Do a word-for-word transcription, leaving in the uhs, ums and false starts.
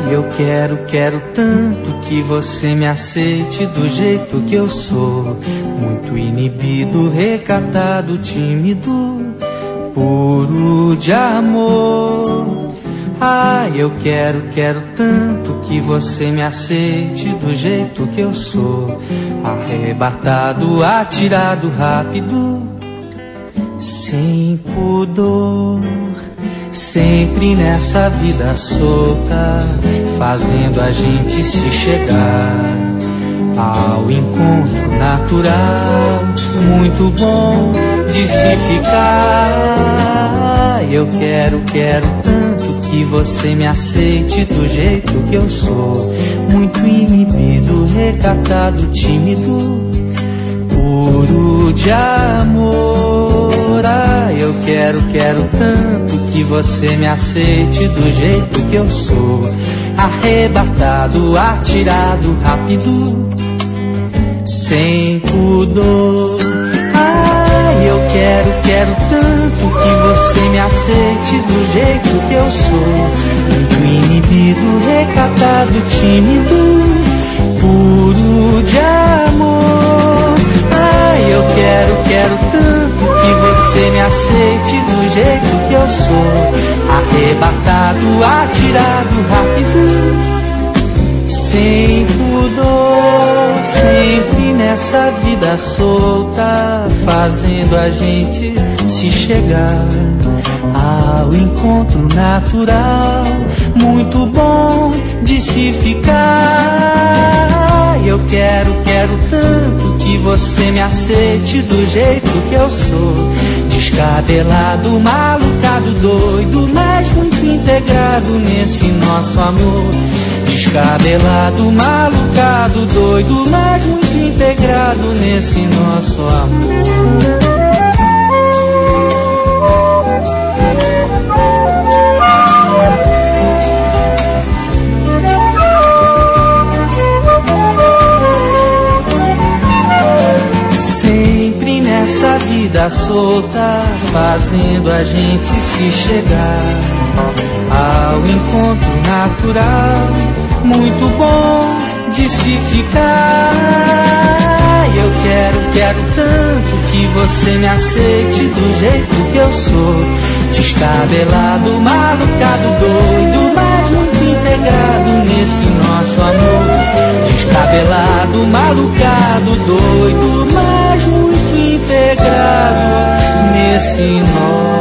eu quero, quero tanto que você me aceite do jeito que eu sou. Muito inibido, recatado, tímido, puro de amor. Ah, eu quero, quero tanto que você me aceite do jeito que eu sou. Arrebatado, atirado, rápido, sem pudor. Sempre nessa vida solta, fazendo a gente se chegar ao encontro natural, muito bom de se ficar. Eu quero, quero tanto que você me aceite do jeito que eu sou. Muito inibido, recatado, tímido, puro de amor. Ah, eu quero, quero tanto que você me aceite do jeito que eu sou. Arrebatado, atirado, rápido, sem pudor. Ah, eu quero, quero tanto que você me aceite do jeito que eu sou. Muito inibido, recatado, tímido, puro de amor. Ah, eu quero, quero tanto que você me aceite do jeito que eu sou. Arrebatado, atirado, rápido, sem pudor. Sempre nessa vida solta, fazendo a gente se chegar ao encontro natural, muito bom de se ficar. Eu quero, quero tanto que você me aceite do jeito que eu sou. Descabelado, malucado, doido, mas muito integrado nesse nosso amor. Descabelado, malucado, doido, mas muito integrado nesse nosso amor. Essa vida solta, fazendo a gente se chegar ao encontro natural, muito bom de se ficar. Eu quero, quero tanto que você me aceite do jeito que eu sou. Descabelado, malucado, doido, mas muito integrado nesse nosso amor. Descabelado, malucado, doido, mas muito integrado nesse nosso